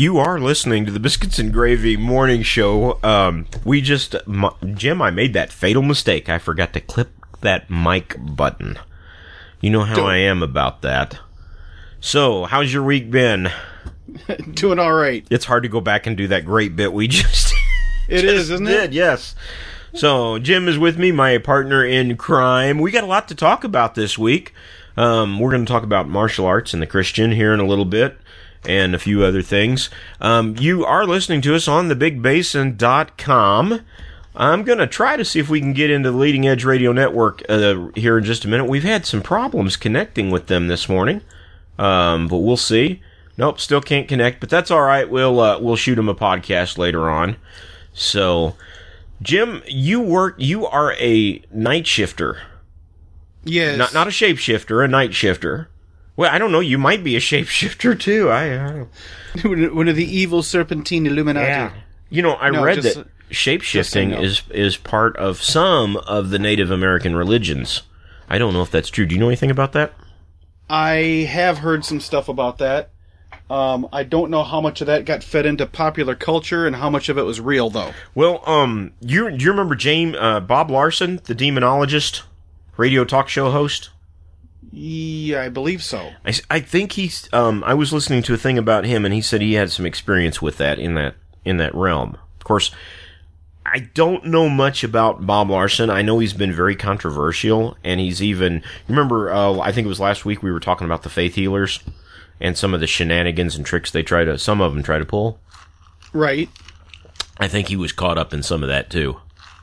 You are listening to the Biscuits and Gravy Morning Show. Jim, I made that fatal mistake. I forgot to clip that mic button. You know how I am about that. So, how's your week been? Doing all right. It's hard to go back and do that great bit we just It is, isn't it? Yes. So, Jim is with me, my partner in crime. We got a lot to talk about this week. We're going to talk about martial arts and the Christian here in a little bit, and a few other things. You are listening to us on thebigbasin.com. I'm going to try to see if we can get into the Leading Edge Radio Network here in just a minute. We've had some problems connecting with them this morning, but we'll see. Nope, still can't connect, but that's all right. We'll shoot them a podcast later on. So, Jim, you are a night shifter. Yes. Not a shapeshifter, a night shifter. Well, I don't know. You might be a shapeshifter too. I don't know. One of the evil serpentine Illuminati. Yeah. You know, I read that shapeshifting is part of some of the Native American religions. I don't know if that's true. Do you know anything about that? I have heard some stuff about that. I don't know how much of that got fed into popular culture and how much of it was real, though. Well, do you remember Bob Larson, the demonologist, radio talk show host? Yeah, I believe so. I think he's. I was listening to a thing about him, and he said he had some experience with that in that realm. Of course, I don't know much about Bob Larson. I know he's been very controversial, and he's even. Remember, I think it was last week we were talking about the faith healers and some of the shenanigans and tricks some of them try to pull. Right. I think he was caught up in some of that too.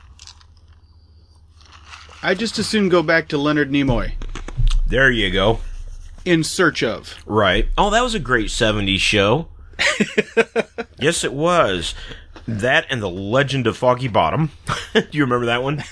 I just as soon go back to Leonard Nimoy. There you go. In Search of. Right. Oh, that was a great 70s show. Yes, it was. That and The Legend of Foggy Bottom. Do you remember that one?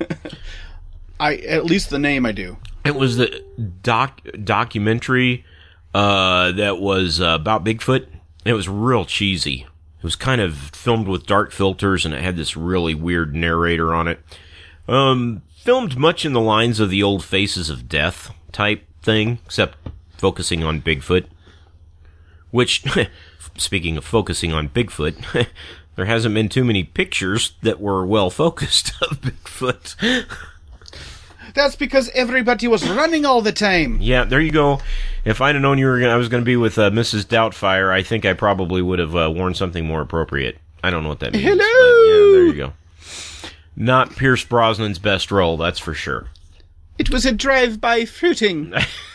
At least the name I do. It was the documentary that was about Bigfoot. It was real cheesy. It was kind of filmed with dark filters, and it had this really weird narrator on it. Filmed much in the lines of the old Faces of Death type thing, except focusing on Bigfoot. Which, speaking of focusing on Bigfoot, there hasn't been too many pictures that were well focused of Bigfoot. That's because everybody was running all the time. Yeah, there you go. If I'd have known I was going to be with Mrs. Doubtfire, I think I probably would have worn something more appropriate. I don't know what that means. Hello! But yeah, there you go. Not Pierce Brosnan's best role, that's for sure. It was a drive-by fruiting.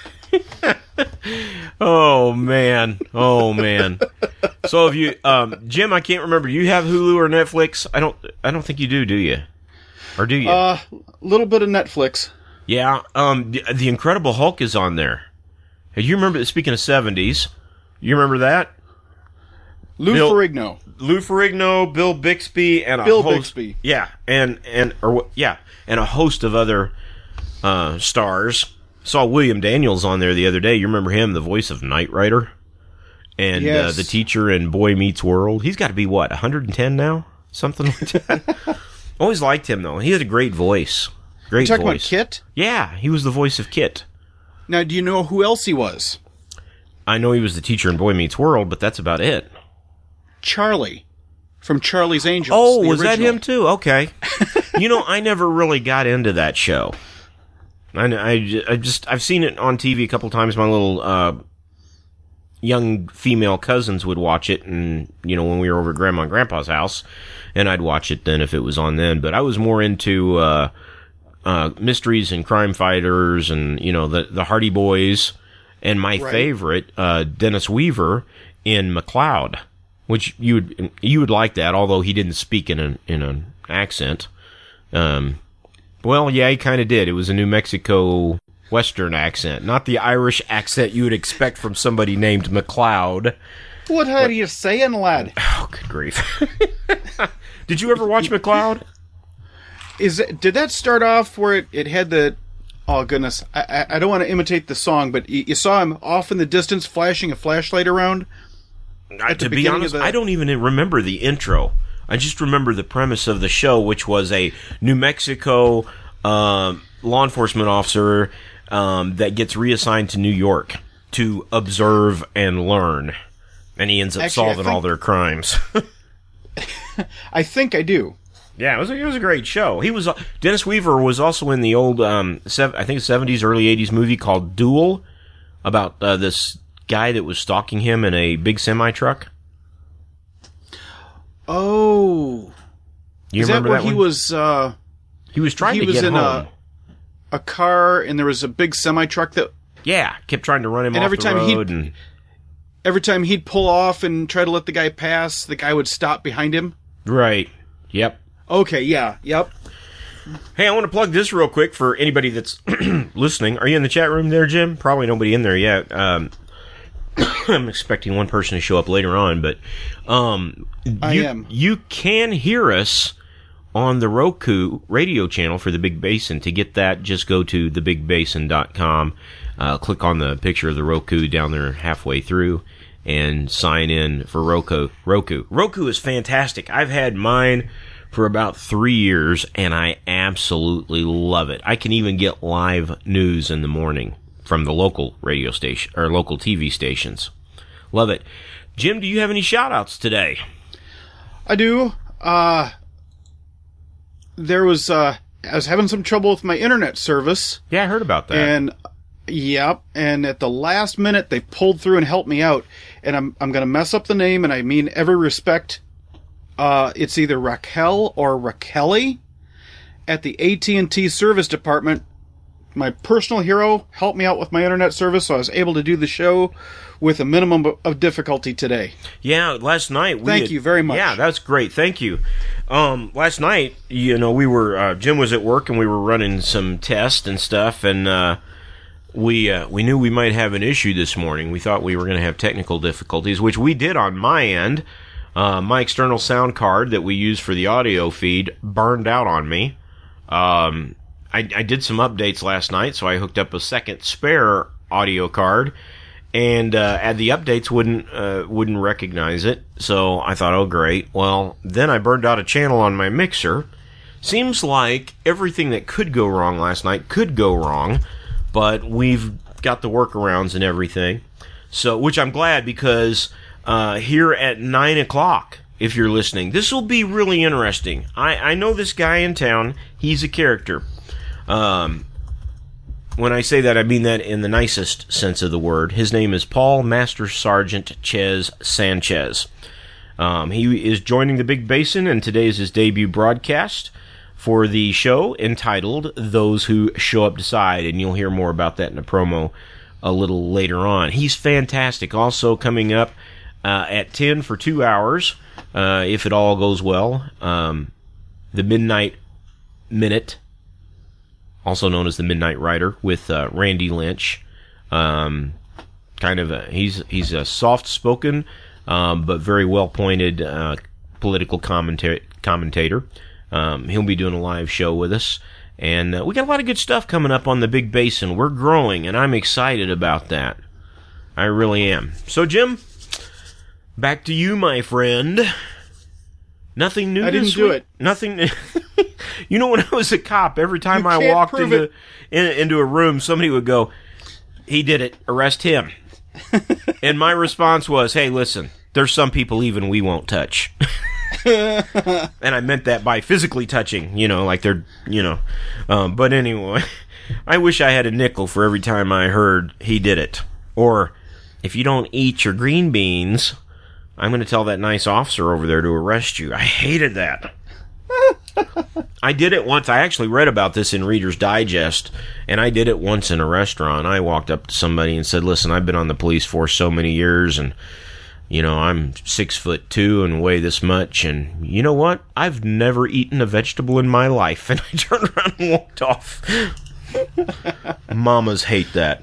Oh, man. So if you, Jim, I can't remember. Do you have Hulu or Netflix? I don't think you do you? Or do you? A little bit of Netflix. Yeah. The Incredible Hulk is on there. Hey, you remember? Speaking of 70s, you remember that? Lou Ferrigno, Bill Bixby, and a host. Bixby. Yeah, and a host of other stars. Saw William Daniels on there the other day. You remember him, the voice of Knight Rider, and yes. The teacher in Boy Meets World. He's got to be 110 now, something like that. Always liked him though. He had a great voice. Great You're talking voice. about Kit? Yeah, he was the voice of Kit. Now, do you know who else he was? I know he was the teacher in Boy Meets World, but that's about it. Charlie from Charlie's Angels. Oh, was that him too? Okay. I never really got into that show. I've seen it on TV a couple times. My little young female cousins would watch it, and when we were over at Grandma and Grandpa's house, and I'd watch it then if it was on then. But I was more into mysteries and crime fighters, and the Hardy Boys, and my favorite Dennis Weaver in McCloud. Which you would like that, although he didn't speak in an accent. Well, yeah, he kind of did. It was a New Mexico Western accent, not the Irish accent you would expect from somebody named McCloud. What are you saying, lad? Oh, good grief! Did you ever watch McCloud? Did that start off where it had the? Oh goodness, I don't want to imitate the song, but you saw him off in the distance flashing a flashlight around. To be honest, I don't even remember the intro. I just remember the premise of the show, which was a New Mexico law enforcement officer that gets reassigned to New York to observe and learn. And he ends up Actually, solving all their crimes. I think I do. Yeah, it was a great show. He was Dennis Weaver was also in the old I think 70s, early 80s movie called Duel about this guy that was stalking him in a big semi truck. Oh, You is that remember where that he one? was? He was trying to was get in home. a car, and there was a big semi truck that. Yeah, kept trying to run him And off every the time road. And Every time he'd pull off and try to let the guy pass, the guy would stop behind him. right, yep. Okay, yeah, yep. Hey, I want to plug this real quick for anybody that's listening. Are you in the chat room there, Jim? Probably nobody in there yet. I'm expecting one person to show up later on, but I am. You can hear us on the Roku radio channel for the Big Basin. To get that, just go to thebigbasin.com, click on the picture of the Roku down there halfway through, and sign in for Roku. Roku is fantastic. I've had mine for about 3 years, and I absolutely love it. I can even get live news in the morning from the local radio station or local TV stations. Love it. Jim, do you have any shout-outs today? I do. I was having some trouble with my internet service. Yeah, I heard about that. And and at the last minute they pulled through and helped me out. And I'm going to mess up the name, and I mean every respect. It's either Raquel or Raqueli at the AT&T service department. My personal hero helped me out with my internet service, so I was able to do the show with a minimum of difficulty today. Yeah, last night Thank you very much. Yeah, that's great. Thank you. Last night, we were Jim was at work and we were running some tests and stuff, and we knew we might have an issue this morning. We thought we were going to have technical difficulties, which we did on my end. My external sound card that we use for the audio feed burned out on me. I did some updates last night, so I hooked up a second spare audio card, and the updates wouldn't recognize it. So I thought, oh great. Well, then I burned out a channel on my mixer. Seems like everything that could go wrong last night could go wrong, but we've got the workarounds and everything. So, which I'm glad, because here at 9 o'clock, if you're listening, this will be really interesting. I know this guy in town. He's a character. When I say that, I mean that in the nicest sense of the word. His name is Paul Master Sergeant Ches Sanchez. He is joining the Big Basin, and today is his debut broadcast for the show entitled Those Who Show Up Decide, and you'll hear more about that in a promo a little later on. He's fantastic. Also coming up at 10 for 2 hours, if it all goes well, the Midnight Minute, also known as the Midnight Rider, with Randy Lynch. He's a soft-spoken but very well-pointed political commentator. He'll be doing a live show with us, and we got a lot of good stuff coming up on the Big Basin. We're growing, and I'm excited about that. I really am. So, Jim, back to you, my friend. Nothing new. I didn't do it. Nothing. You know, when I was a cop, every time I walked into a room, somebody would go, "He did it. Arrest him." And my response was, "Hey, listen, there's some people even we won't touch." And I meant that by physically touching, like they're, But anyway, I wish I had a nickel for every time I heard "he did it." Or, if you don't eat your green beans, I'm going to tell that nice officer over there to arrest you. I hated that. I did it once. I actually read about this in Reader's Digest, and I did it once in a restaurant. I walked up to somebody and said, "Listen, I've been on the police force so many years, and, I'm 6'2" and weigh this much, and you know what? I've never eaten a vegetable in my life." And I turned around and walked off. Mamas hate that.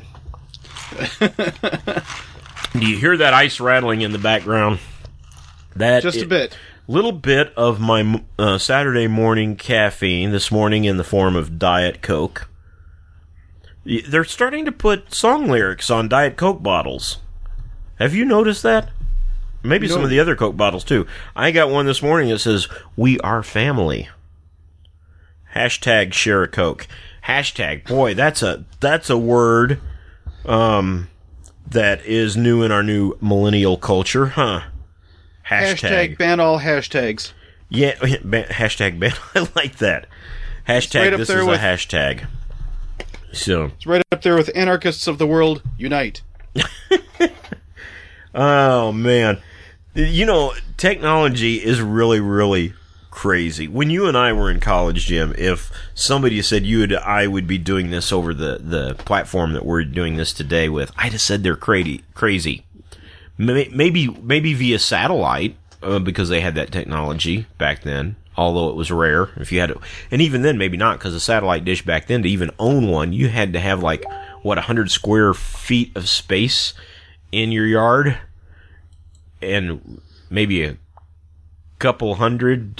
Do you hear that ice rattling in the background? Just a bit. Little bit of my Saturday morning caffeine this morning in the form of Diet Coke. They're starting to put song lyrics on Diet Coke bottles. Have you noticed that? Maybe some of the other Coke bottles too. I got one this morning that says, "We are family." Hashtag share a Coke. Hashtag, boy, that's a word that is new in our new millennial culture, huh? Hashtag ban all hashtags. Yeah, hashtag ban. I like that. Hashtag right this is a hashtag. So it's right up there with anarchists of the world, unite. Oh, man. You know, technology is really, really crazy. When you and I were in college, Jim, if somebody said I would be doing this over the platform that we're doing this today with, I'd have said they're crazy. Maybe via satellite, because they had that technology back then, although it was rare. If you had and even then, maybe not, because a satellite dish back then, to even own one, you had to have 100 square feet of space in your yard, and maybe a couple hundred,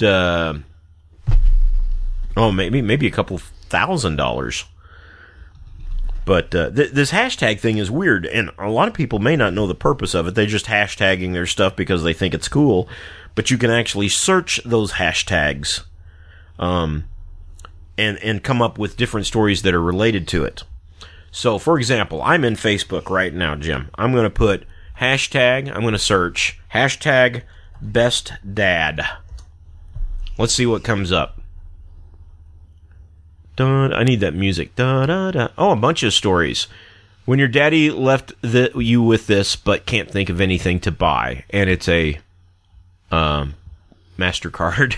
maybe a couple $1,000. But this hashtag thing is weird, and a lot of people may not know the purpose of it. They're just hashtagging their stuff because they think it's cool. But you can actually search those hashtags, and come up with different stories that are related to it. So, for example, I'm in Facebook right now, Jim. I'm going to put I'm going to search hashtag best dad. Let's see what comes up. I need that music. Oh, a bunch of stories. When your daddy left you with this, but can't think of anything to buy, and it's a MasterCard.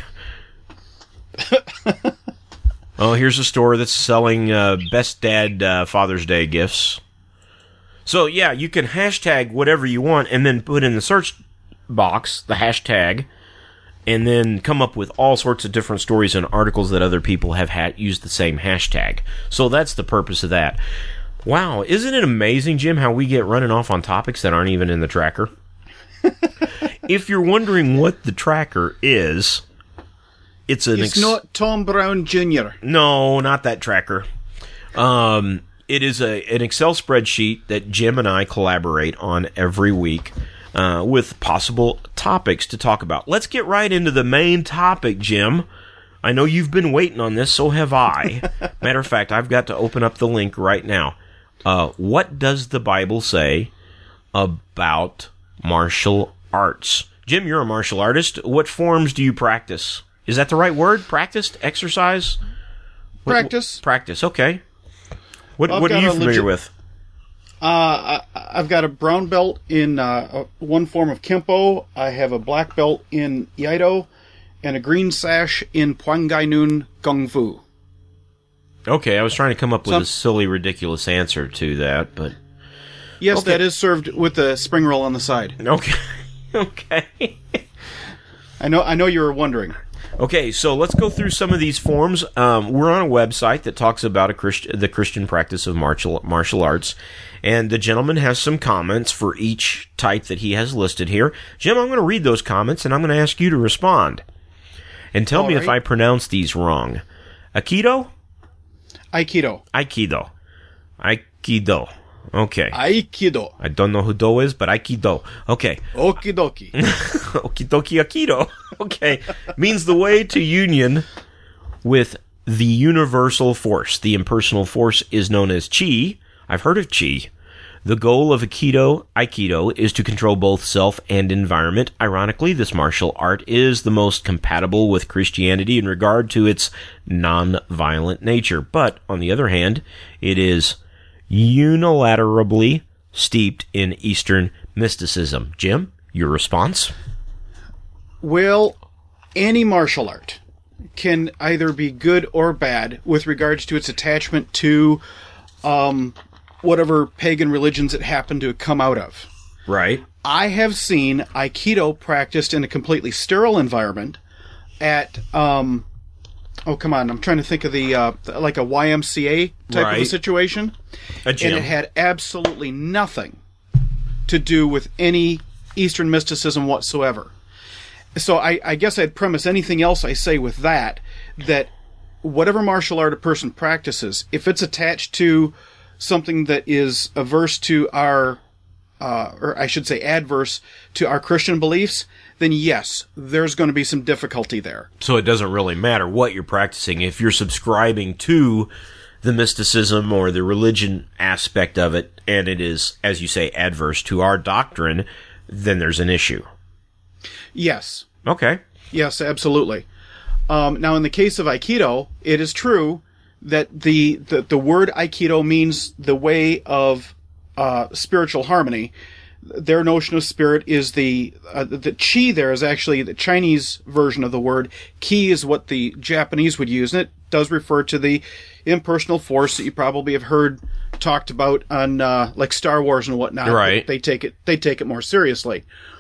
Oh, here's a store that's selling best dad Father's Day gifts. So, yeah, you can hashtag whatever you want and then put in the search box the hashtag and then come up with all sorts of different stories and articles that other people have used the same hashtag. So that's the purpose of that. Wow, isn't it amazing, Jim, how we get running off on topics that aren't even in the tracker? If you're wondering what the tracker is, it's not Tom Brown Jr. No, not that tracker. It is an Excel spreadsheet that Jim and I collaborate on every week with possible topics to talk about. Let's get right into the main topic, Jim. I know you've been waiting on this, so have I. Matter of fact, I've got to open up the link right now. What does the Bible say about martial arts? Jim, you're a martial artist. What forms do you practice? Is that the right word? Practiced? Exercise? Practice. Practice, okay. What are you familiar with? I've got a brown belt in one form of Kempo. I have a black belt in Iaido, and a green sash in Pwangai Kung Fu. Okay, I was trying to come up with a silly, ridiculous answer to that, but... Yes, okay. That is served with a spring roll on the side. Okay. Okay. I know you were wondering. Okay, so let's go through some of these forms. We're on a website that talks about the Christian practice of martial arts, and the gentleman has some comments for each type that he has listed here. Jim, I'm going to read those comments, and I'm going to ask you to respond. And tell me if I pronounce these wrong. Aikido? Aikido. Aikido. Aikido. Okay. Aikido. I don't know who do is, but Aikido. Okay. Okidoki. Okidoki Aikido. Okay. Means the way to union with the universal force. The impersonal force is known as Chi. I've heard of Chi. The goal of Aikido is to control both self and environment. Ironically, this martial art is the most compatible with Christianity in regard to its non-violent nature. But, on the other hand, it is unilaterally steeped in Eastern mysticism. Jim, your response? Well, any martial art can either be good or bad with regards to its attachment to whatever pagan religions it happened to come out of. Right. I have seen Aikido practiced in a completely sterile environment at, oh, come on, I'm trying to think of the like a YMCA type of a situation. A gym. And it had absolutely nothing to do with any Eastern mysticism whatsoever. So I guess I'd premise anything else I say with that whatever martial art a person practices, if it's attached to something that is averse to our, or I should say adverse to our Christian beliefs, then yes, there's going to be some difficulty there. So it doesn't really matter what you're practicing. If you're subscribing to the mysticism or the religion aspect of it, and it is, as you say, adverse to our doctrine, then there's an issue. Yes. Okay. Yes, absolutely. Now, in the case of Aikido, it is true that the word Aikido means the way of spiritual harmony. Their notion of spirit is the chi. There is actually the Chinese version of the word. Ki is what the Japanese would use, and it does refer to the impersonal force that you probably have heard talked about on like Star Wars and whatnot. Right. They take it more seriously.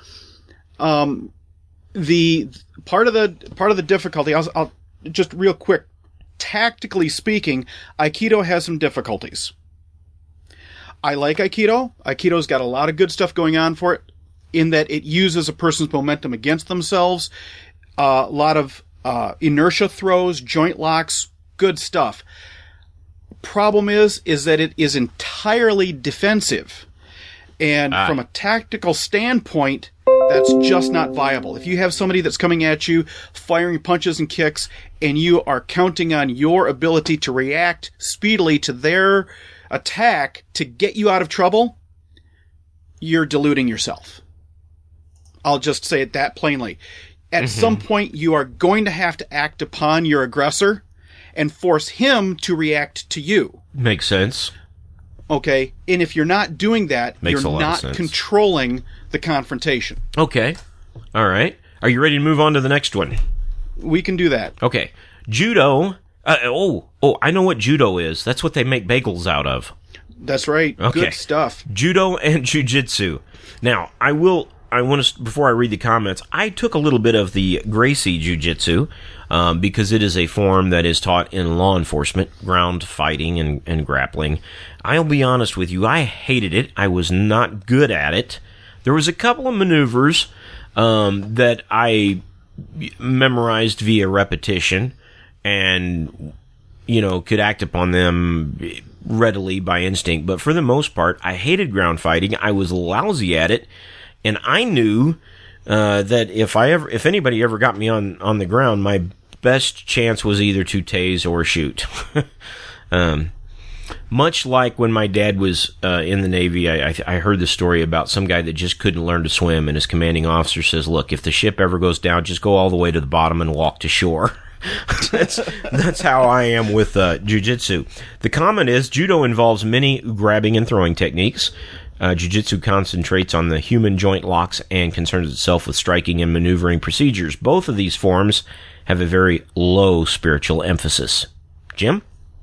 The part of the difficulty, I'll just real quick, tactically speaking, Aikido has some difficulties. I like Aikido. Aikido's got a lot of good stuff going on for it, in that it uses a person's momentum against themselves. A lot of inertia throws, joint locks, good stuff. Problem is that it is entirely defensive. And from a tactical standpoint, that's just not viable. If you have somebody that's coming at you, firing punches and kicks, and you are counting on your ability to react speedily to their attack to get you out of trouble, you're deluding yourself. I'll just say it that plainly. At some point, you are going to have to act upon your aggressor and force him to react to you. Makes sense. Okay? And if you're not doing that, you're not controlling the confrontation. Okay. All right. Are you ready to move on to the next one? We can do that. Okay. Judo. I know what judo is. That's what they make bagels out of. That's right. Okay. Good stuff. Judo and jiu-jitsu. Now, I want to, before I read the comments, I took a little bit of the Gracie jiu-jitsu because it is a form that is taught in law enforcement, ground fighting and grappling. I'll be honest with you, I hated it. I was not good at it. There was a couple of maneuvers that I memorized via repetition and, could act upon them readily by instinct. But for the most part, I hated ground fighting. I was lousy at it. And I knew that if anybody ever got me on the ground, my best chance was either to tase or shoot. Much like when my dad was in the Navy, I heard the story about some guy that just couldn't learn to swim, and his commanding officer says, "Look, if the ship ever goes down, just go all the way to the bottom and walk to shore." That's how I am with jiu-jitsu. The comment is, judo involves many grabbing and throwing techniques. Jiu-jitsu concentrates on the human joint locks and concerns itself with striking and maneuvering procedures. Both of these forms have a very low spiritual emphasis. Jim?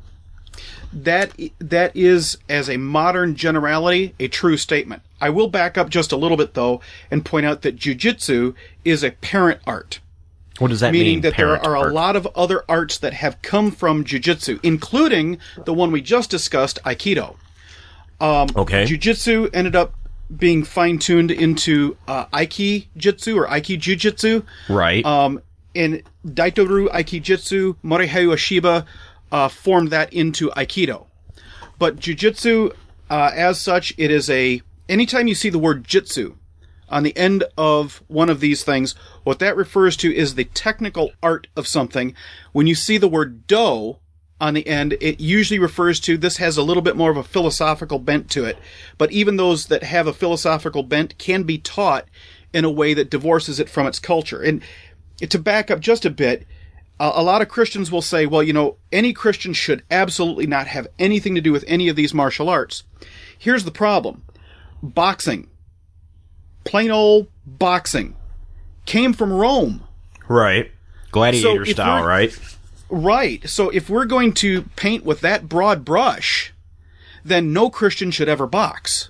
That is, as a modern generality, a true statement. I will back up just a little bit, though, and point out that jiu-jitsu is a parent art. What does that mean? Meaning that there are a lot of other arts that have come from jiu-jitsu, including the one we just discussed, Aikido. Okay. Jiu-jitsu ended up being fine-tuned into Aiki-jitsu or Aiki-jujitsu. Right. And Daitoru Aikijitsu, Morihei Ueshiba formed that into Aikido. But jiu-jitsu, as such, it is anytime you see the word jitsu on the end of one of these things, what that refers to is the technical art of something. When you see the word do on the end, it usually refers to, this has a little bit more of a philosophical bent to it. But even those that have a philosophical bent can be taught in a way that divorces it from its culture. And to back up just a bit, a lot of Christians will say, well, any Christian should absolutely not have anything to do with any of these martial arts. Here's the problem. Boxing, plain old boxing, came from Rome. Right. Gladiator style, right? Right. So if we're going to paint with that broad brush, then no Christian should ever box.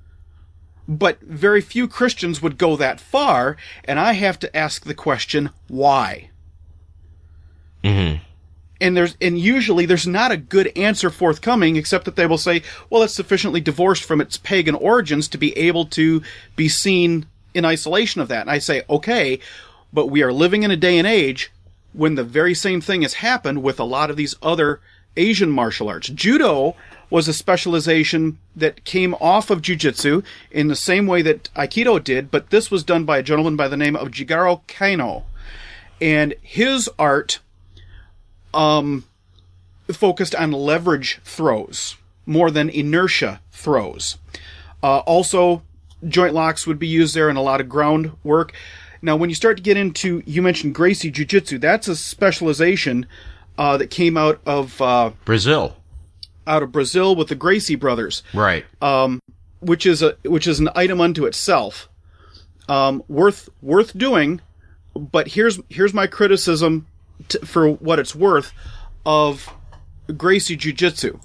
But very few Christians would go that far, and I have to ask the question, why? Mm-hmm. And usually there's not a good answer forthcoming, except that they will say, well, it's sufficiently divorced from its pagan origins to be able to be seen in isolation of that. And I say, okay, but we are living in a day and age when the very same thing has happened with a lot of these other Asian martial arts. Judo was a specialization that came off of jiu-jitsu in the same way that Aikido did, but this was done by a gentleman by the name of Jigoro Kano. And his art focused on leverage throws more than inertia throws. Also, joint locks would be used there and a lot of ground work. Now, when you start to get into, you mentioned Gracie Jiu-Jitsu, that's a specialization that came out of Brazil. Out of Brazil with the Gracie brothers. Right. Which is an item unto itself. Worth doing, but here's my criticism for what it's worth of Gracie Jiu-Jitsu.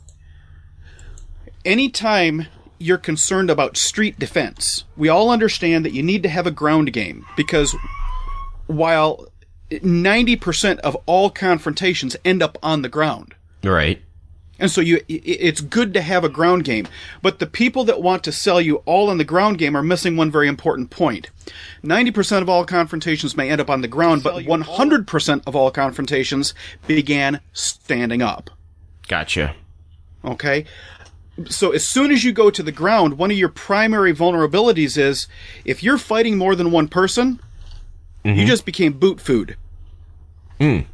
Anytime you're concerned about street defense, we all understand that you need to have a ground game, because while 90% of all confrontations end up on the ground. Right. And so it's good to have a ground game. But the people that want to sell you all on the ground game are missing one very important point. 90% of all confrontations may end up on the ground, but 100% of all confrontations began standing up. Gotcha. Okay? So as soon as you go to the ground, one of your primary vulnerabilities is, if you're fighting more than one person, you just became boot food. Mm.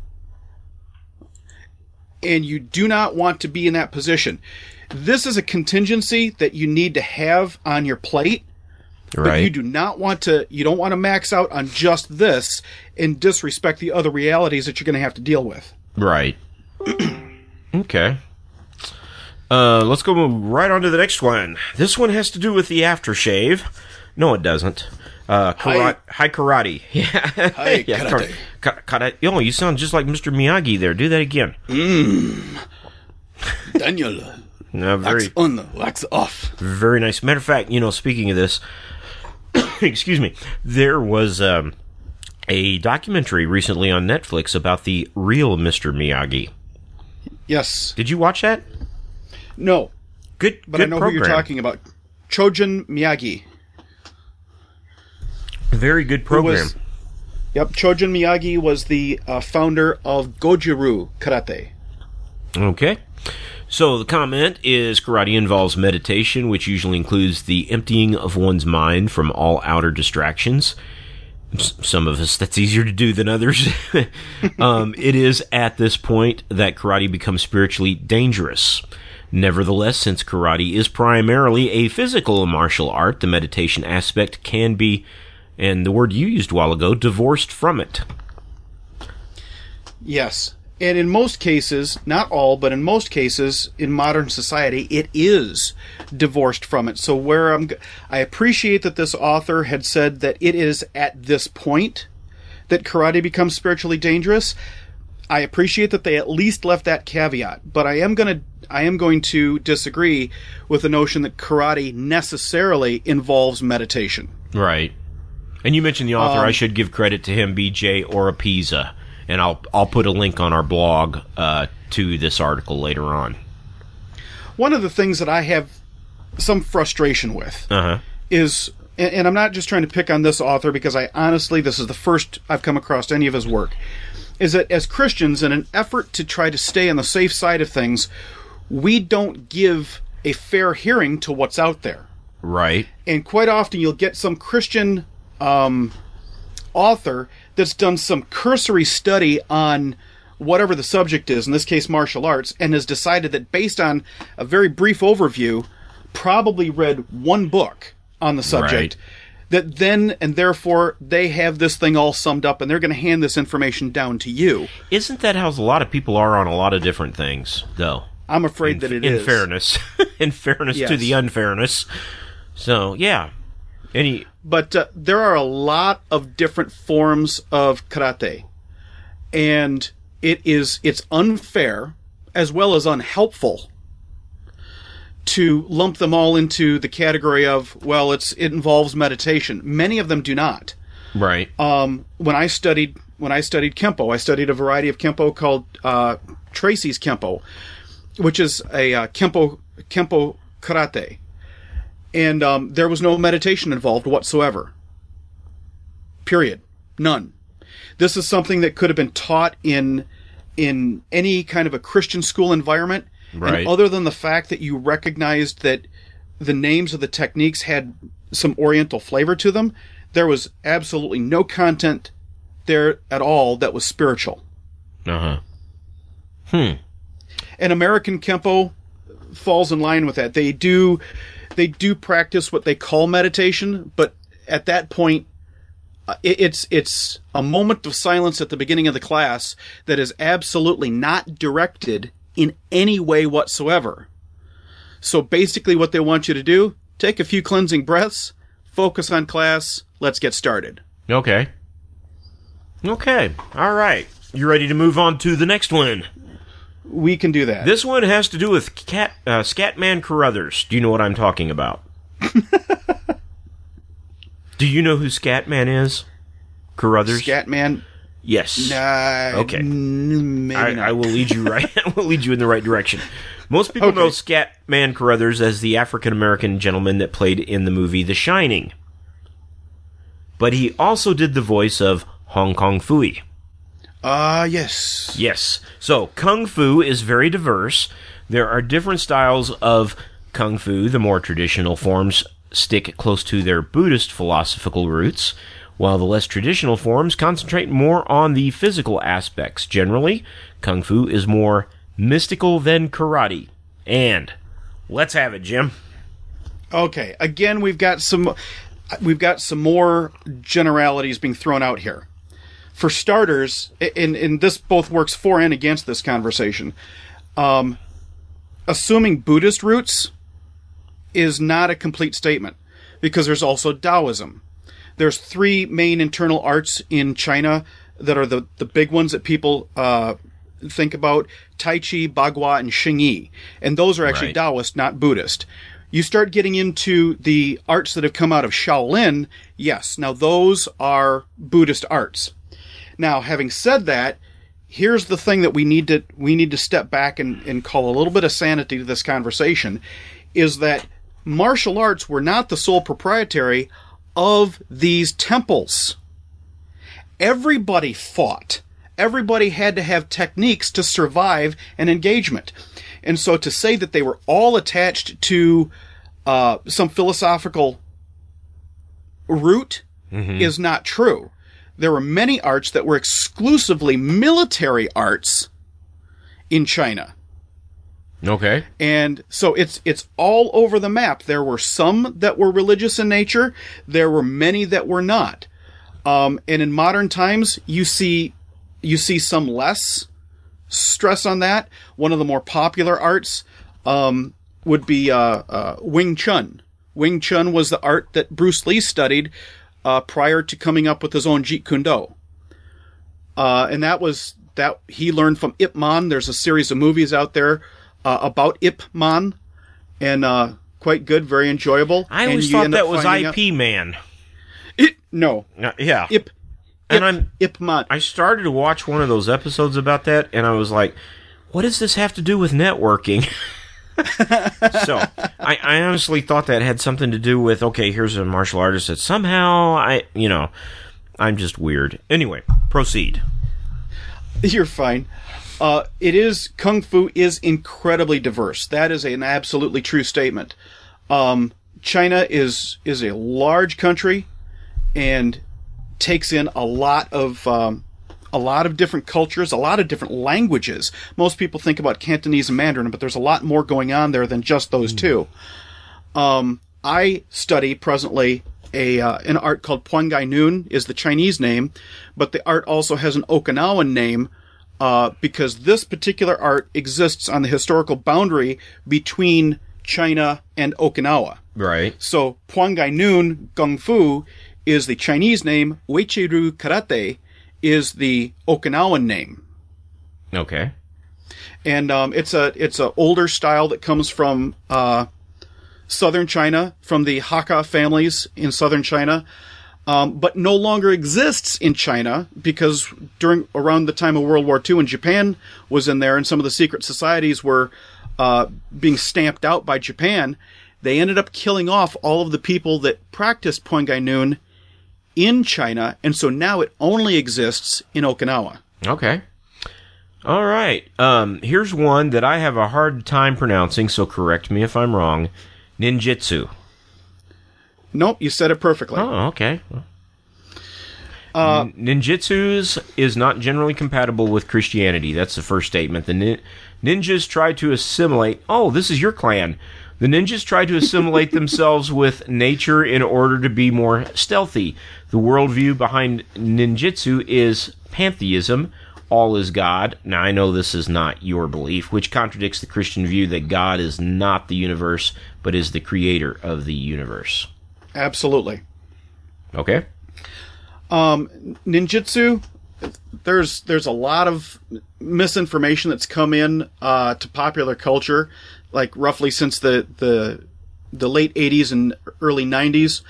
And you do not want to be in that position. This is a contingency that you need to have on your plate. Right. But you don't want to max out on just this and disrespect the other realities that you're going to have to deal with. Right. Okay. Let's go right on to the next one. This one has to do with the aftershave. No, it doesn't. Hi karate. Yeah. Hi karate. Karate. Oh, you sound just like Mr. Miyagi there. Do that again. Daniel. Wax on, wax off. Very nice. Matter of fact, speaking of this, excuse me, there was a documentary recently on Netflix about the real Mr. Miyagi. Yes. Did you watch that? No. Good, but good I know program. who you're talking about. Chojun Miyagi. Very good program. Chojun Miyagi was the founder of Goju-Ryu Karate. Okay. So the comment is, karate involves meditation, which usually includes the emptying of one's mind from all outer distractions. Some of us, that's easier to do than others. It is at this point that karate becomes spiritually dangerous. Nevertheless, since karate is primarily a physical martial art, the meditation aspect can be, and the word you used a while ago, divorced from it. Yes. And in most cases, not all, but in most cases in modern society, it is divorced from it. So I appreciate that this author had said that it is at this point that karate becomes spiritually dangerous. I appreciate that they at least left that caveat, but I am going to disagree with the notion that karate necessarily involves meditation. Right. And you mentioned the author. I should give credit to him, B.J. Oropeza. And I'll put a link on our blog to this article later on. One of the things that I have some frustration with is, and I'm not just trying to pick on this author because this is the first I've come across any of his work, is that as Christians, in an effort to try to stay on the safe side of things, we don't give a fair hearing to what's out there. Right. And quite often you'll get some Christian author that's done some cursory study on whatever the subject is, in this case martial arts, and has decided that based on a very brief overview, probably read one book on the subject, that then and therefore they have this thing all summed up and they're going to hand this information down to you. Isn't that how a lot of people are on a lot of different things, though? I'm afraid that it is. In fairness. In fairness to the unfairness. So, yeah. But there are a lot of different forms of karate, and it's unfair as well as unhelpful to lump them all into the category of, well, it involves meditation. Many of them do not. Right. When I studied Kempo, I studied a variety of Kempo called Tracy's Kempo, which is a Kempo karate. And there was no meditation involved whatsoever. Period. None. This is something that could have been taught in any kind of a Christian school environment. Right. And other than the fact that you recognized that the names of the techniques had some Oriental flavor to them, there was absolutely no content there at all that was spiritual. And American Kempo falls in line with that. They do practice what they call meditation, but at that point, it's a moment of silence at the beginning of the class that is absolutely not directed in any way whatsoever. So basically what they want you to do, take a few cleansing breaths, focus on class, let's get started. Okay. Okay. All right. You ready to move on to the next one? We can do that. This one has to do with Scatman Carruthers. Do you know what I'm talking about? Do you know who Scatman is? Carruthers? Scatman? Yes. Okay. Maybe not. I will lead you right. I will lead you in the right direction. Most people know Scatman Carruthers as the African American gentleman that played in the movie The Shining, but he also did the voice of Hong Kong Phooey. Yes. Yes. So Kung Fu is very diverse. There are different styles of Kung Fu. The more traditional forms stick close to their Buddhist philosophical roots, while the less traditional forms concentrate more on the physical aspects. Generally, Kung Fu is more mystical than karate. And let's have it, Jim. Okay. Again, we've got some more generalities being thrown out here. For starters, and this both works for and against this conversation, assuming Buddhist roots is not a complete statement, because there's also Taoism. There's 3 main internal arts in China that are the big ones that people think about: Tai Chi, Bagua, and Xing Yi. And those are actually Taoist, not Buddhist. You start getting into the arts that have come out of Shaolin, yes, now those are Buddhist arts. Now, having said that, here's the thing that we need to step back and call a little bit of sanity to this conversation, is that martial arts were not the sole proprietary of these temples. Everybody fought. Everybody had to have techniques to survive an engagement. And so to say that they were all attached to some philosophical root is not true. There were many arts that were exclusively military arts in China. Okay. And so it's all over the map. There were some that were religious in nature. There were many that were not. And in modern times, you see some less stress on that. One of the more popular arts would be Wing Chun. Wing Chun was the art that Bruce Lee studied prior to coming up with his own Jeet Kune Do. And that he learned from Ip Man. There's a series of movies out there about Ip Man, and quite good, very enjoyable. I always thought that was IP Man. No. Yeah. Ip Man. I started to watch one of those episodes about that, and I was like, what does this have to do with networking? So, I honestly thought that had something to do with, okay, here's a martial artist that somehow I'm just weird. Anyway, proceed. You're fine. Kung Fu is incredibly diverse. That is an absolutely true statement. China is a large country and takes in a lot of different cultures, a lot of different languages. Most people think about Cantonese and Mandarin, but there's a lot more going on there than just those two. I study presently an art called Puangai Nun, is the Chinese name, but the art also has an Okinawan name, because this particular art exists on the historical boundary between China and Okinawa. Right. So Puangai Nun Kung Fu is the Chinese name, Uechi-ryu Karate is the Okinawan name. Okay. And it's a older style that comes from southern China, from the Hakka families in southern China, but no longer exists in China because around the time of World War II, when Japan was in there and some of the secret societies were being stamped out by Japan, they ended up killing off all of the people that practiced Puangai Nun in China, and so now it only exists in Okinawa. Okay. All right. Here's one that I have a hard time pronouncing, so correct me if I'm wrong. Ninjutsu. Nope, you said it perfectly. Oh, okay. Ninjutsu is not generally compatible with Christianity. That's the first statement. The ninjas try to assimilate. Oh, this is your clan. The ninjas try to assimilate themselves with nature in order to be more stealthy. The worldview behind ninjutsu is pantheism. All is God. Now, I know this is not your belief, which contradicts the Christian view that God is not the universe, but is the creator of the universe. Absolutely. Okay. Ninjutsu, there's a lot of misinformation that's come in to popular culture, like roughly since the late 80s and early 90s.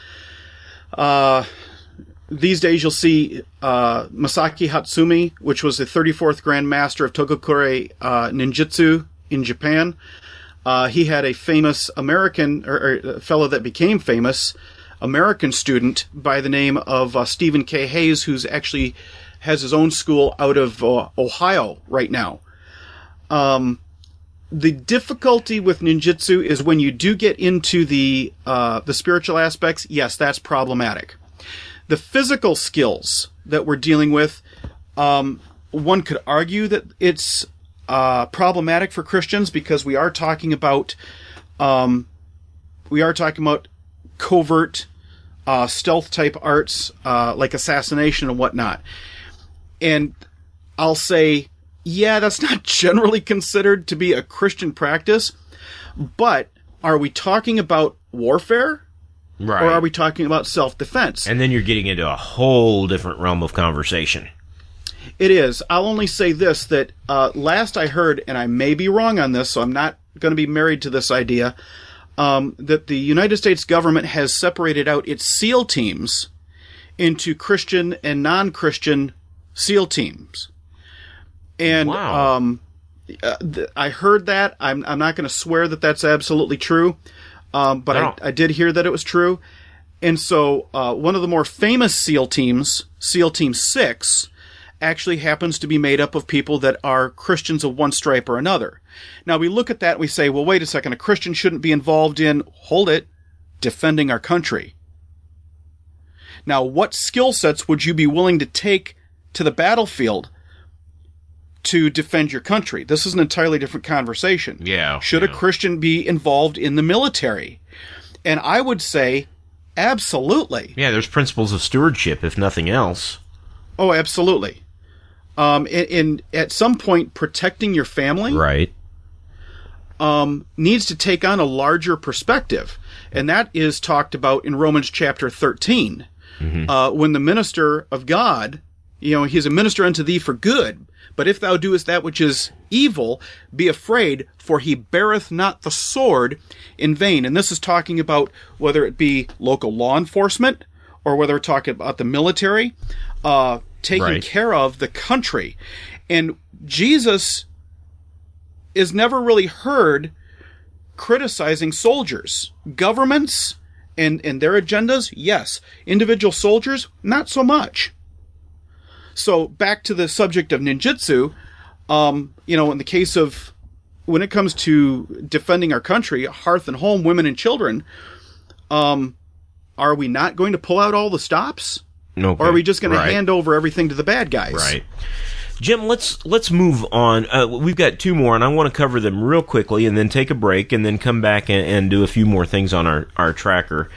These days you'll see Masaki Hatsumi, which was the 34th Grand Master of Togakure Ninjutsu in Japan. He had a famous American, or a fellow that became famous, American student by the name of Stephen K. Hayes, who's actually has his own school out of Ohio right now. The difficulty with ninjutsu is when you do get into the spiritual aspects, yes, that's problematic. The physical skills that we're dealing with, one could argue that it's problematic for Christians because we are talking about covert stealth type arts like assassination and whatnot. And I'll say, yeah, that's not generally considered to be a Christian practice, but are we talking about warfare? Right. Or are we talking about self-defense? And then you're getting into a whole different realm of conversation. It is. I'll only say this, that last I heard, and I may be wrong on this, so I'm not going to be married to this idea, that the United States government has separated out its SEAL teams into Christian and non-Christian SEAL teams. And wow. I heard that. I'm not going to swear that that's absolutely true. But I did hear that it was true. And so one of the more famous SEAL teams, SEAL Team 6, actually happens to be made up of people that are Christians of one stripe or another. Now, we look at that and we say, well, wait a second, a Christian shouldn't be involved in, hold it, defending our country. Now, what skill sets would you be willing to take to the battlefield to defend your country? This is an entirely different conversation. Yeah. Should a Christian be involved in the military? And I would say, absolutely. Yeah, there's principles of stewardship, if nothing else. Oh, absolutely. And at some point, protecting your family right. Needs to take on a larger perspective. And that is talked about in Romans chapter 13. Mm-hmm. When the minister of God, he's a minister unto thee for good. But if thou doest that which is evil, be afraid, for he beareth not the sword in vain. And this is talking about whether it be local law enforcement or whether we're talking about the military, taking right. care of the country. And Jesus is never really heard criticizing soldiers. Governments and their agendas, yes. Individual soldiers, not so much. So back to the subject of ninjutsu, in the case of when it comes to defending our country, hearth and home, women and children, are we not going to pull out all the stops? Okay. Or are we just going right. to hand over everything to the bad guys? Right. Jim, let's move on. We've got two more, and I want to cover them real quickly, and then take a break, and then come back and do a few more things on our tracker.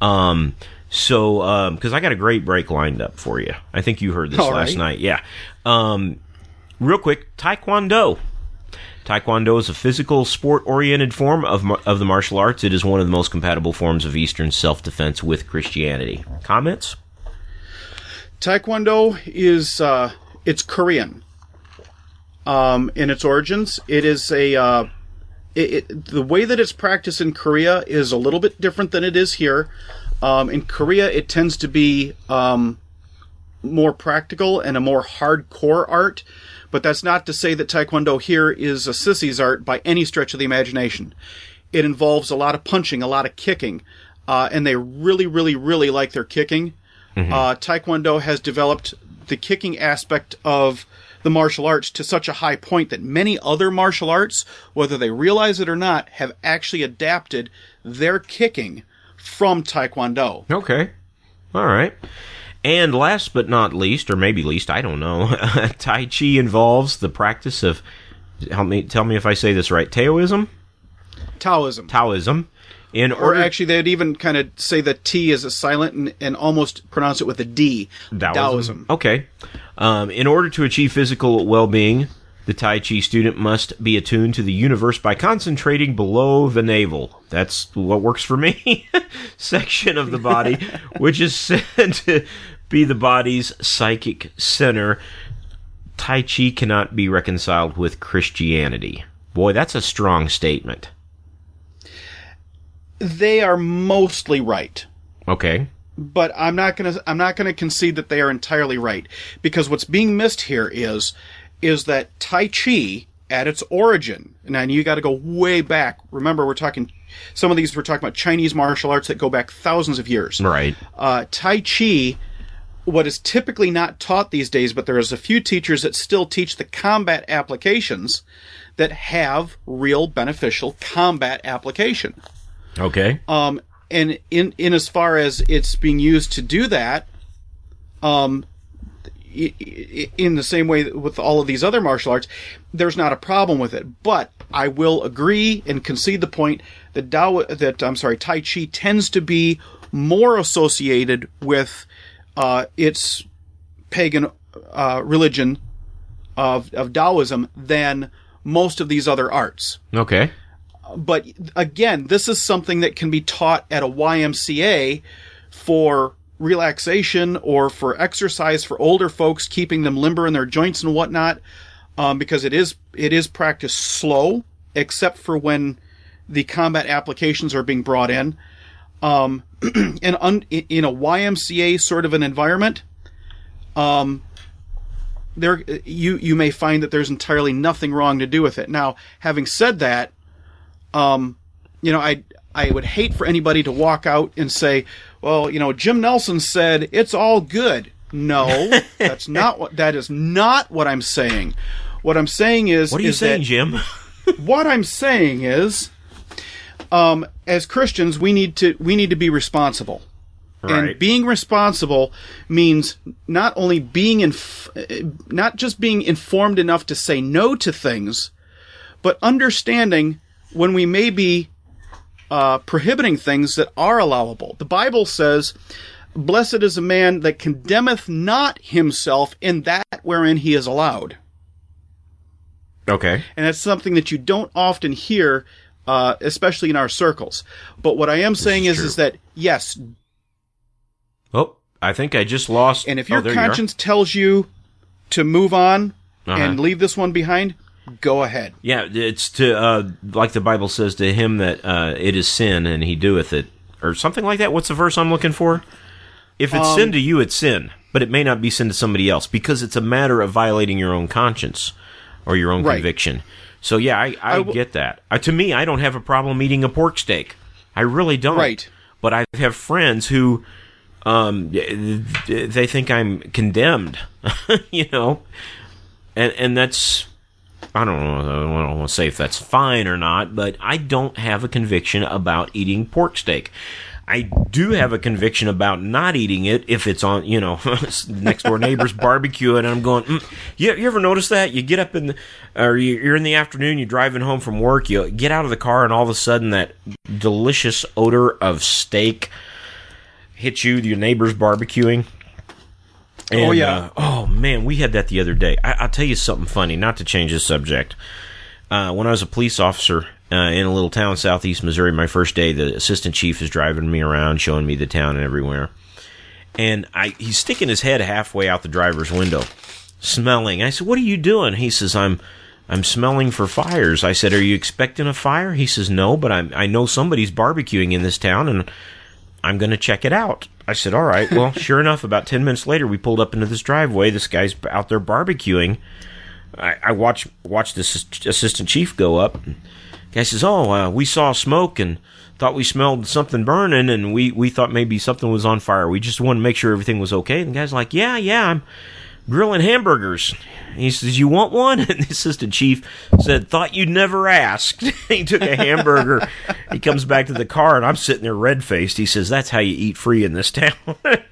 So, because I got a great break lined up for you. I think you heard this last night. Yeah. Real quick, Taekwondo. Taekwondo is a physical, sport-oriented form of the martial arts. It is one of the most compatible forms of Eastern self-defense with Christianity. Comments? Taekwondo is it's Korean in its origins. It is the way that it's practiced in Korea is a little bit different than it is here. In Korea, it tends to be more practical and a more hardcore art, but that's not to say that Taekwondo here is a sissy's art by any stretch of the imagination. It involves a lot of punching, a lot of kicking, and they really, really, really like their kicking. Mm-hmm. Taekwondo has developed the kicking aspect of the martial arts to such a high point that many other martial arts, whether they realize it or not, have actually adapted their kicking from Taekwondo. Okay. All right. And last but not least, or maybe least, I don't know, Tai Chi involves the practice of, tell me if I say this right, Taoism? Taoism. Or actually, they'd even kind of say the T is a silent and almost pronounce it with a D. Taoism. Okay. In order to achieve physical well-being, the Tai Chi student must be attuned to the universe by concentrating below the navel. That's what works for me. Section of the body, which is said to be the body's psychic center. Tai Chi cannot be reconciled with Christianity. Boy, that's a strong statement. They are mostly right. Okay. But I'm not gonna concede that they are entirely right, because what's being missed here is that Tai Chi at its origin, and you got to go way back. Remember, we're talking about Chinese martial arts that go back thousands of years. Right. Tai Chi, what is typically not taught these days, but there is a few teachers that still teach the combat applications that have real beneficial combat application. Okay. And in as far as it's being used to do that, in the same way with all of these other martial arts, there's not a problem with it. But I will agree and concede the point that Tai Chi tends to be more associated with its pagan religion of Taoism than most of these other arts. Okay. But again, this is something that can be taught at a YMCA for relaxation or for exercise for older folks, keeping them limber in their joints and whatnot, because it is practiced slow, except for when the combat applications are being brought in. And in a YMCA sort of an environment, there you may find that there's entirely nothing wrong to do with it. Now, having said that, I would hate for anybody to walk out and say, well, Jim Nelson said it's all good. No, that is not what I'm saying. What I'm saying is, what are you saying, Jim? What I'm saying is, as Christians, we need to be responsible. Right. And being responsible means not only not just being informed enough to say no to things, but understanding when we may be prohibiting things that are allowable. The Bible says, "Blessed is a man that condemneth not himself in that wherein he is allowed." Okay. And that's something that you don't often hear, especially in our circles. But what I am saying is that, yes. Oh, I think I just lost. And if your conscience tells you to move on and leave this one behind, go ahead. Yeah, it's to, like the Bible says, to him that it is sin and he doeth it. Or something like that. What's the verse I'm looking for? If it's sin to you, it's sin. But it may not be sin to somebody else, because it's a matter of violating your own conscience or your own conviction. So, yeah, I get that. To me, I don't have a problem eating a pork steak. I really don't. Right. But I have friends who, they think I'm condemned, And that's, I don't want to say if that's fine or not, but I don't have a conviction about eating pork steak. I do have a conviction about not eating it if it's on, next door neighbor's barbecue, and I'm going, You ever notice that? You get up you're in the afternoon, you're driving home from work, you get out of the car, and all of a sudden that delicious odor of steak hits you, your neighbor's barbecuing. And, oh, yeah. Oh, man, we had that the other day. I'll tell you something funny, not to change the subject. When I was a police officer in a little town, southeast Missouri, my first day, the assistant chief is driving me around, showing me the town and everywhere. And he's sticking his head halfway out the driver's window, smelling. I said, "What are you doing?" He says, I'm smelling for fires. I said, "Are you expecting a fire?" He says, "No, but I know somebody's barbecuing in this town, and I'm going to check it out." I said, "All right." Well, sure enough, about 10 minutes later, we pulled up into this driveway. This guy's out there barbecuing. I watched this assistant chief go up. The guy says, we saw smoke and thought we smelled something burning, and we thought maybe something was on fire. We just wanted to make sure everything was okay." And the guy's like, yeah, grilling hamburgers. He says, "You want one?" And the assistant chief said, "Thought you'd never asked." He took a hamburger. He comes back to the car, and I'm sitting there red-faced. He says, "That's how you eat free in this town."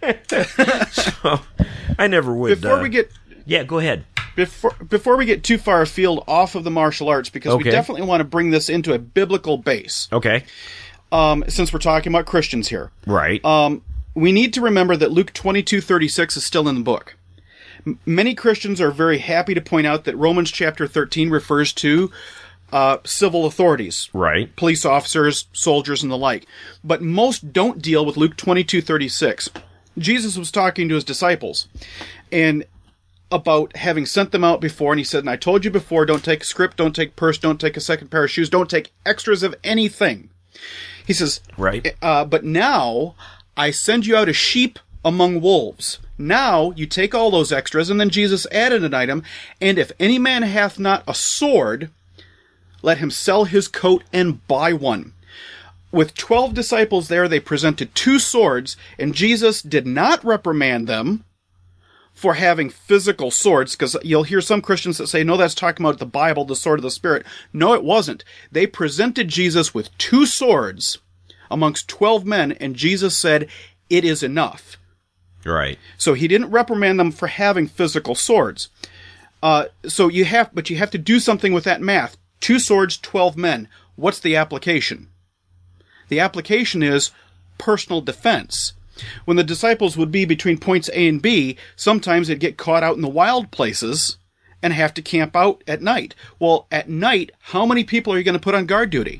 So I never would. Before we get... Yeah, go ahead. Before we get too far afield off of the martial arts, because we definitely want to bring this into a biblical base. Okay. Since we're talking about Christians here. Right. We need to remember that Luke 22:36 is still in the book. Many Christians are very happy to point out that Romans chapter 13 refers to civil authorities. Right. Police officers, soldiers, and the like. But most don't deal with Luke 22:36. Jesus was talking to his disciples and about having sent them out before, and he said, "And I told you before, don't take a script, don't take purse, don't take a second pair of shoes, don't take extras of anything." He says, right. But now I send you out as sheep among wolves. Now you take all those extras, and then Jesus added an item, "And if any man hath not a sword, let him sell his coat and buy one." With 12 disciples there, they presented 2 swords, and Jesus did not reprimand them for having physical swords, because you'll hear some Christians that say, no, that's talking about the Bible, the sword of the Spirit. No, it wasn't. They presented Jesus with 2 swords amongst 12 men, and Jesus said, "It is enough." Right. So he didn't reprimand them for having physical swords. But you have to do something with that math. 2 swords, 12 men. What's the application? The application is personal defense. When the disciples would be between points A and B, sometimes they'd get caught out in the wild places and have to camp out at night. Well, at night, how many people are you going to put on guard duty?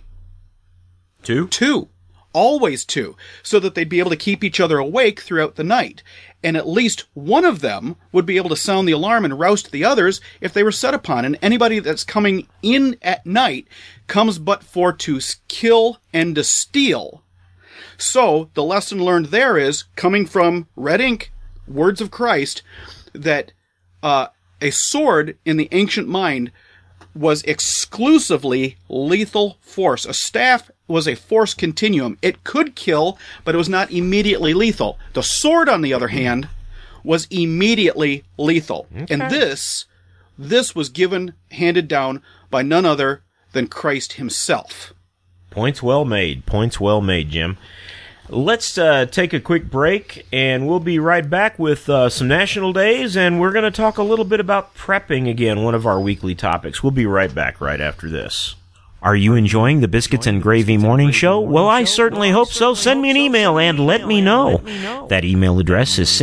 2? 2. Always 2. So that they'd be able to keep each other awake throughout the night. And at least one of them would be able to sound the alarm and roust the others if they were set upon. And anybody that's coming in at night comes but for to kill and to steal. So the lesson learned there is, coming from red ink, words of Christ, that a sword in the ancient mind was exclusively lethal force. A staff was a force continuum. It could kill, but it was not immediately lethal. The sword, on the other hand, was immediately lethal. Okay. And this was handed down by none other than Christ himself. Points well made. Points well made, Jim. Let's take a quick break, and we'll be right back with some national days, and we're going to talk a little bit about prepping again, one of our weekly topics. We'll be right back right after this. Are you enjoying the Biscuits and Gravy Morning Show? Well, I certainly hope so. Send me an email and let me know. That email address is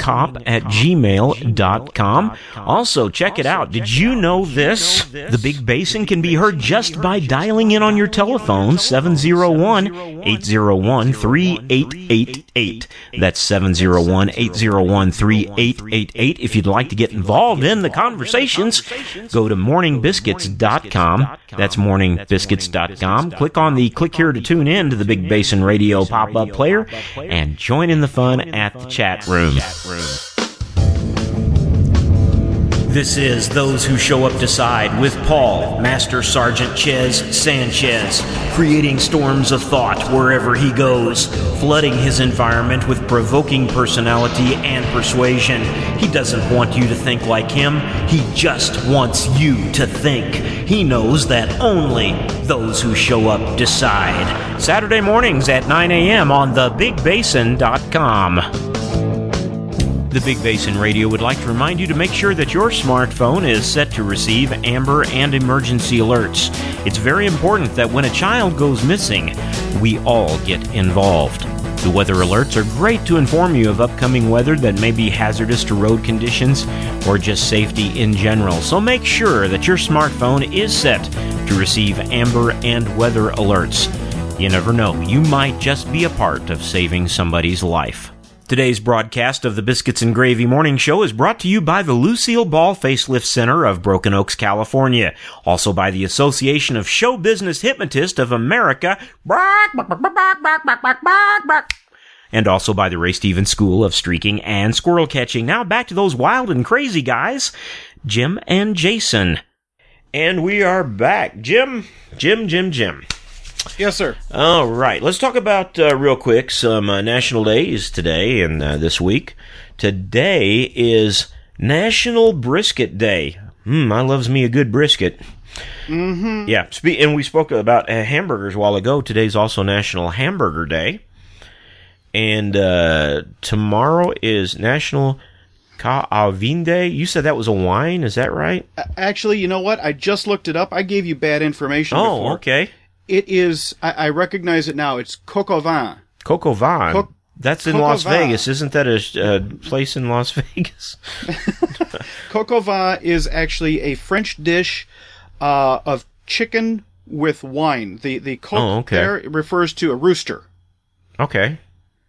singingcop@gmail.com. Also, check it out. Did you know this? The Big Basin can be heard just by dialing in on your telephone, 701-801-3888. That's 701-801-3888. If you'd like to get involved in the conversations, go to morningbiscuits.com. That's morningbiscuits.com. Click on the click here to tune in to the Big Basin Radio pop-up player and join in the fun at the chat room. This is Those Who Show Up Decide with Paul, Master Sergeant Ches Sanchez, creating storms of thought wherever he goes, flooding his environment with provoking personality and persuasion. He doesn't want you to think like him. He just wants you to think. He knows that only those who show up decide. Saturday mornings at 9 a.m. on thebigbasin.com. The Big Basin Radio would like to remind you to make sure that your smartphone is set to receive amber and emergency alerts. It's very important that when a child goes missing, we all get involved. The weather alerts are great to inform you of upcoming weather that may be hazardous to road conditions or just safety in general. So make sure that your smartphone is set to receive amber and weather alerts. You never know, you might just be a part of saving somebody's life. Today's broadcast of the Biscuits and Gravy Morning Show is brought to you by the Lucille Ball Facelift Center of Broken Oaks, California. Also by the Association of Show Business Hypnotists of America. And also by the Ray Stevens School of Streaking and Squirrel Catching. Now back to those wild and crazy guys, Jim and Jason. And we are back. Jim. Yes, sir. All right. Let's talk about, real quick, some national days today and this week. Today is National Brisket Day. I loves me a good brisket. Mm-hmm. Yeah, and we spoke about hamburgers a while ago. Today's also National Hamburger Day. And tomorrow is National Ca-a-Vin Day. You said that was a wine, is that right? Actually, you know what? I just looked it up. I gave you bad information before. Oh, okay. It is, I recognize it now. It's Coq au vin. Coq au vin. That's in Coq au Las vin. Vegas. Isn't that a place in Las Vegas? Coq au vin is actually a French dish of chicken with wine. The coq there refers to a rooster. Okay.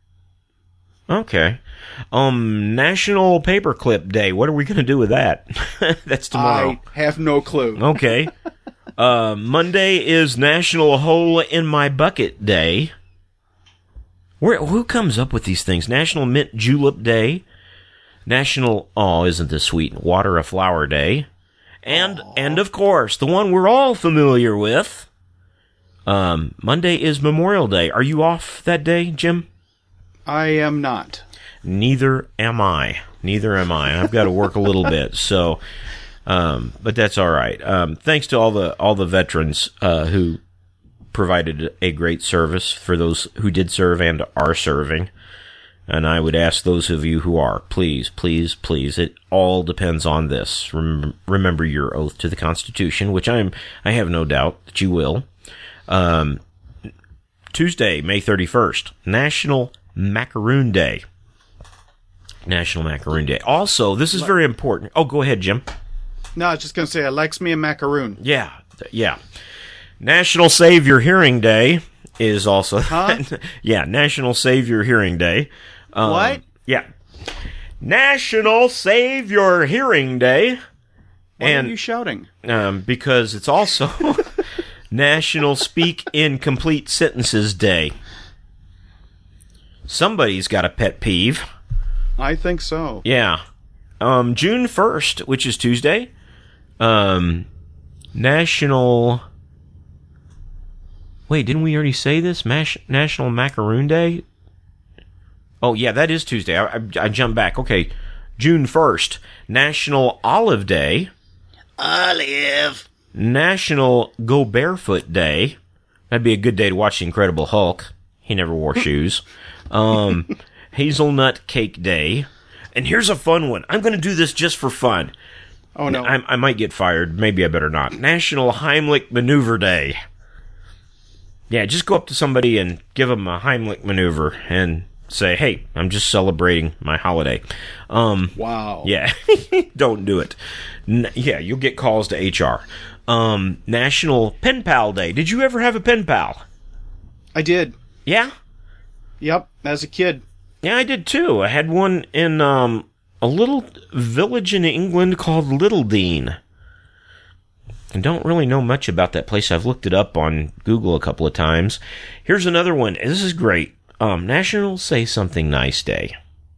National Paperclip Day. What are we going to do with that? That's tomorrow. I have no clue. Okay. Monday is National Hole in My Bucket Day. Who comes up with these things? National Mint Julep Day. National, isn't this sweet, Water a Flower Day. And of course, the one we're all familiar with, Monday is Memorial Day. Are you off that day, Jim? I am not. Neither am I. I've got to work a little bit, so, but that's all right. Thanks to all the veterans who provided a great service for those who did serve and are serving. And I would ask those of you who are, please, it all depends on this. Remember your oath to the Constitution, which I have no doubt that you will. Tuesday, May 31st, National Macaroon Day. Also, this is very important. Oh, go ahead, Jim. No, I was just going to say, I likes me a macaroon. Yeah. National Save Your Hearing Day is also... Huh? Yeah, National Save Your Hearing Day. What? Yeah. National Save Your Hearing Day. Why are you shouting? Because it's also National Speak in Complete Sentences Day. Somebody's got a pet peeve. I think so. Yeah. June 1st, which is Tuesday, National... Wait, didn't we already say this? National Macaroon Day? Oh, yeah, that is Tuesday. I jumped back. Okay. June 1st, National Olive Day. Olive. National Go Barefoot Day. That'd be a good day to watch The Incredible Hulk. He never wore shoes. Hazelnut Cake Day. And here's a fun one. I'm going to do this just for fun. Oh, no. I might get fired. Maybe I better not. National Heimlich Maneuver Day. Yeah, just go up to somebody and give them a Heimlich maneuver and say, hey, I'm just celebrating my holiday. Wow. Yeah, don't do it. Yeah, you'll get calls to HR. National Pen Pal Day. Did you ever have a pen pal? I did. Yeah? Yep, as a kid. Yeah, I did too. I had one in a little village in England called Littledean. I don't really know much about that place. I've looked it up on Google a couple of times. Here's another one. This is great. National Say Something Nice Day.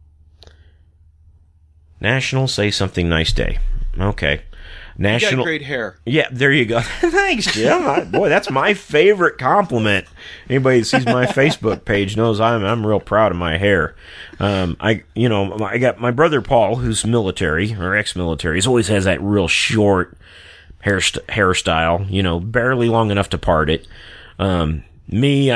National Say Something Nice Day. Okay. National. You got great hair. Yeah, there you go. Thanks, Jim. Boy, that's my favorite compliment. Anybody that sees my Facebook page knows I'm real proud of my hair. I got my brother Paul, who's military or ex-military. He's always has that real short hairstyle, barely long enough to part it. Me,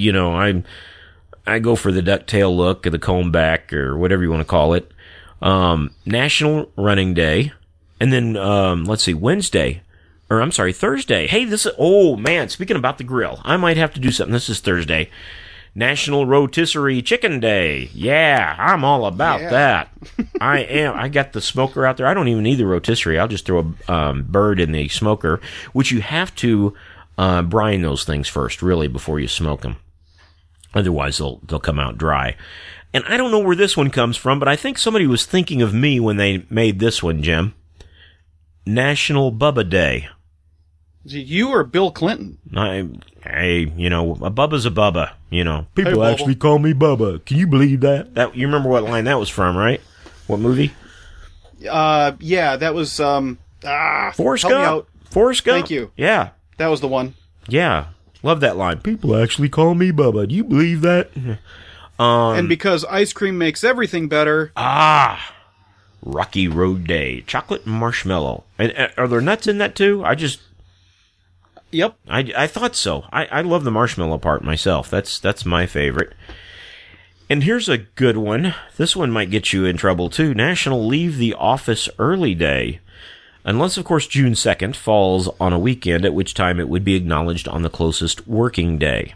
I go for the ducktail look or the comb back or whatever you want to call it. National Running Day. And then, Thursday. Hey, speaking about the grill, I might have to do something. This is Thursday. National Rotisserie Chicken Day. Yeah, I'm all about that. I am. I got the smoker out there. I don't even need the rotisserie. I'll just throw a bird in the smoker, which you have to brine those things first, really, before you smoke them. Otherwise, they'll come out dry. And I don't know where this one comes from, but I think somebody was thinking of me when they made this one, Jim. National Bubba Day. You or Bill Clinton? A Bubba's a Bubba, People Hey, actually call me Bubba. Can you believe that? You remember what line that was from, right? What movie? Yeah, that was, Forrest help me Gump. out. Forrest Gump. Thank you. Yeah. That was the one. Yeah. Love that line. People actually call me Bubba. Do you believe that? And because ice cream makes everything better. Rocky Road Day. Chocolate marshmallow. And are there nuts in that too? Yep. I thought so. I love the marshmallow part myself. That's my favorite. And here's a good one. This one might get you in trouble too. National Leave the Office Early Day. Unless, of course, June 2nd falls on a weekend, at which time it would be acknowledged on the closest working day.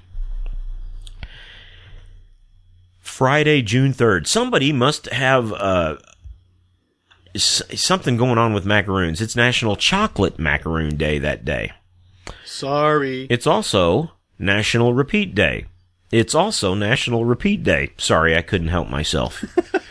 Friday, June 3rd. Somebody must have something going on with macaroons. It's National Chocolate Macaroon Day that day. Sorry. It's also National Repeat Day. It's also National Repeat Day. Sorry, I couldn't help myself.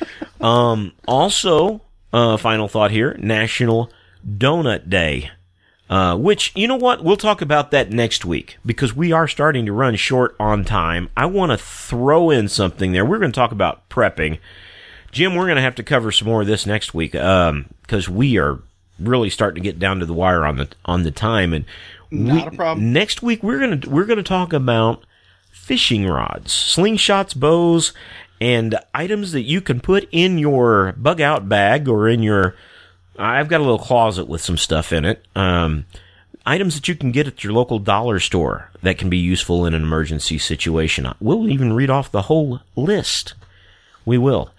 Also, final thought here, National Donut Day. Which, you know what? We'll talk about that next week because we are starting to run short on time. I want to throw in something there. We're going to talk about prepping. Jim, we're going to have to cover some more of this next week because we are really starting to get down to the wire on the time. And not a problem. Next week we're going to talk about fishing rods, slingshots, bows, and items that you can put in your bug out bag or in your. I've got a little closet with some stuff in it. Items that you can get at your local dollar store that can be useful in an emergency situation. We'll even read off the whole list. We will.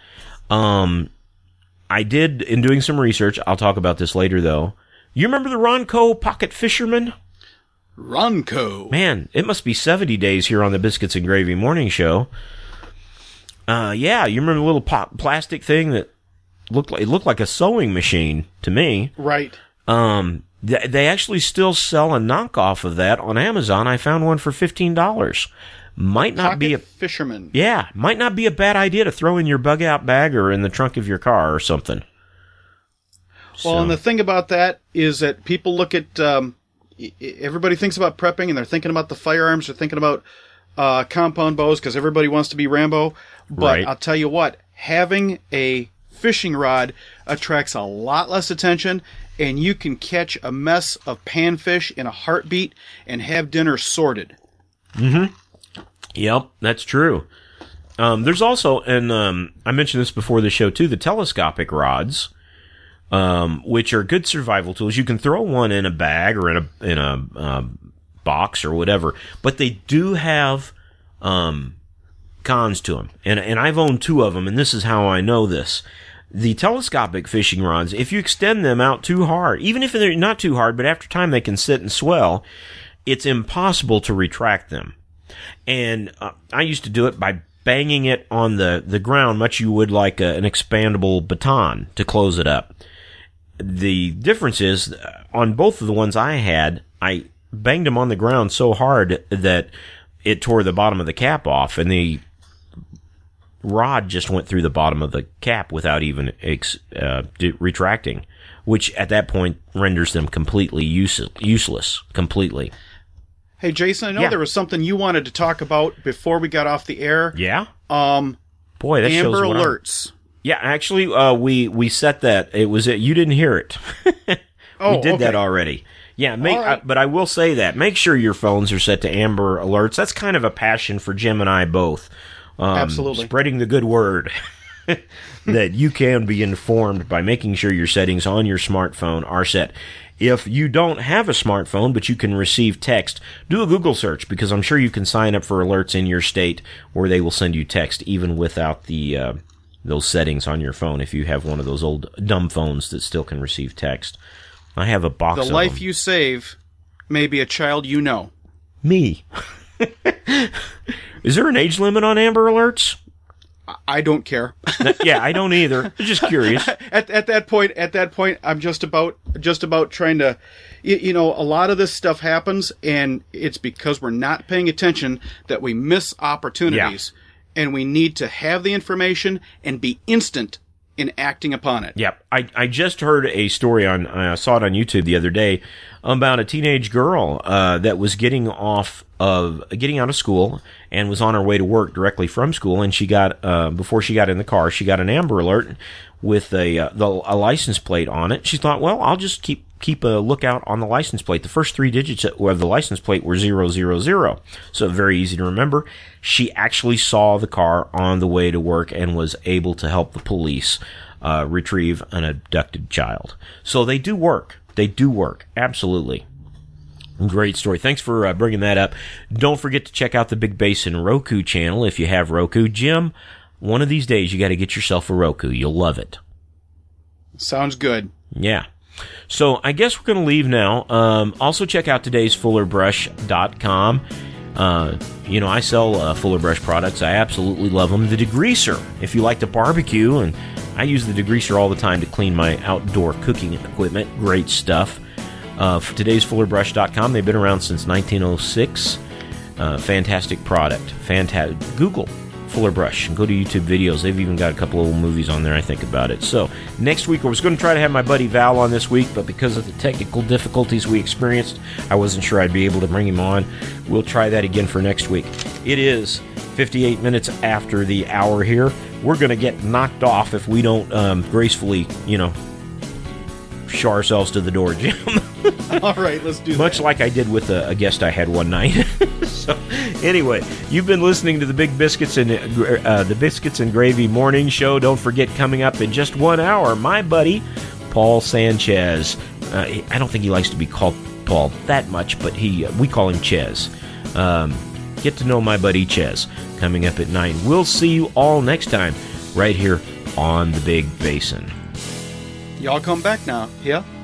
I did, in doing some research, I'll talk about this later though. You remember the Ronco Pocket Fisherman? Ronco. Man, it must be 70 days here on the Biscuits and Gravy Morning Show. Yeah, you remember the little plastic thing that looked like a sewing machine to me. Right. They actually still sell a knockoff of that on Amazon. I found one for $15. Might not be a fisherman. Yeah, might not be a bad idea to throw in your bug out bag or in the trunk of your car or something. Well, and the thing about that is that people look at everybody thinks about prepping and they're thinking about the firearms, they're thinking about compound bows because everybody wants to be Rambo. But right. I'll tell you what, having a fishing rod attracts a lot less attention, and you can catch a mess of panfish in a heartbeat and have dinner sorted. Mm-hmm. Yep, that's true. There's also, and I mentioned this before the show too, the telescopic rods, which are good survival tools. You can throw one in a bag or in a box or whatever, but they do have cons to them. And I've owned two of them, and this is how I know this. The telescopic fishing rods, if you extend them out too hard, even if they're not too hard, but after time they can sit and swell, it's impossible to retract them. And I used to do it by banging it on the ground, much you would like an expandable baton to close it up. The difference is, on both of the ones I had, I banged them on the ground so hard that it tore the bottom of the cap off, and the rod just went through the bottom of the cap without even retracting, which at that point renders them completely useless. Completely. Hey, Jason, I know there was something you wanted to talk about before we got off the air. Yeah? Boy, that Amber shows what Alerts. Yeah, actually, we set that. It was you didn't hear it. We did that already. Yeah, right. But I will say that. Make sure your phones are set to Amber Alerts. That's kind of a passion for Jim and I both. Absolutely. Spreading the good word that you can be informed by making sure your settings on your smartphone are set. If you don't have a smartphone, but you can receive text, do a Google search, because I'm sure you can sign up for alerts in your state where they will send you text even without the those settings on your phone if you have one of those old dumb phones that still can receive text. I have a box of them. The life you save may be a child you know. Me. Is there an age limit on Amber Alerts? I don't care. Yeah, I don't either. I'm just curious. At that point, I'm just about trying to, a lot of this stuff happens, and it's because we're not paying attention that we miss opportunities, and we need to have the information and be instant in acting upon it. Yep. I just heard a story I saw it on YouTube the other day about a teenage girl that was getting out of school and was on her way to work directly from school, and she got before she got in the car, she got an Amber Alert with a license plate on it. She thought, well, I'll just keep a lookout on the license plate. The first 3 digits of the license plate were 000, so very easy to remember. She actually saw the car on the way to work and was able to help the police retrieve an abducted child. So they do work. They do work. Absolutely. Great story. Thanks for bringing that up. Don't forget to check out the Big Basin Roku channel if you have Roku. Jim, one of these days you got to get yourself a Roku. You'll love it. Sounds good. Yeah. So I guess we're going to leave now. Also check out today's FullerBrush.com. I sell Fuller Brush products. I absolutely love them. The degreaser, if you like to barbecue, and I use the degreaser all the time to clean my outdoor cooking equipment. Great stuff. For today's FullerBrush.com, they've been around since 1906. Fantastic product. Fantastic. Google Fuller Brush and go to YouTube videos. They've even got a couple of little movies on there, I think, about it. So next week, I was going to try to have my buddy Val on this week, but because of the technical difficulties we experienced, I wasn't sure I'd be able to bring him on. We'll try that again for next week. It is 58 minutes after the hour here. We're going to get knocked off if we don't gracefully, show ourselves to the door, Jim. All right, let's do that. Much like I did with a guest I had one night. So, anyway, you've been listening to the Big Biscuits and the Biscuits and Gravy Morning Show. Don't forget, coming up in just 1 hour, my buddy Paul Sanchez. I don't think he likes to be called Paul that much, but we call him Ches. Get to know my buddy Ches coming up at 9. We'll see you all next time right here on the Big Basin. Y'all come back now, yeah?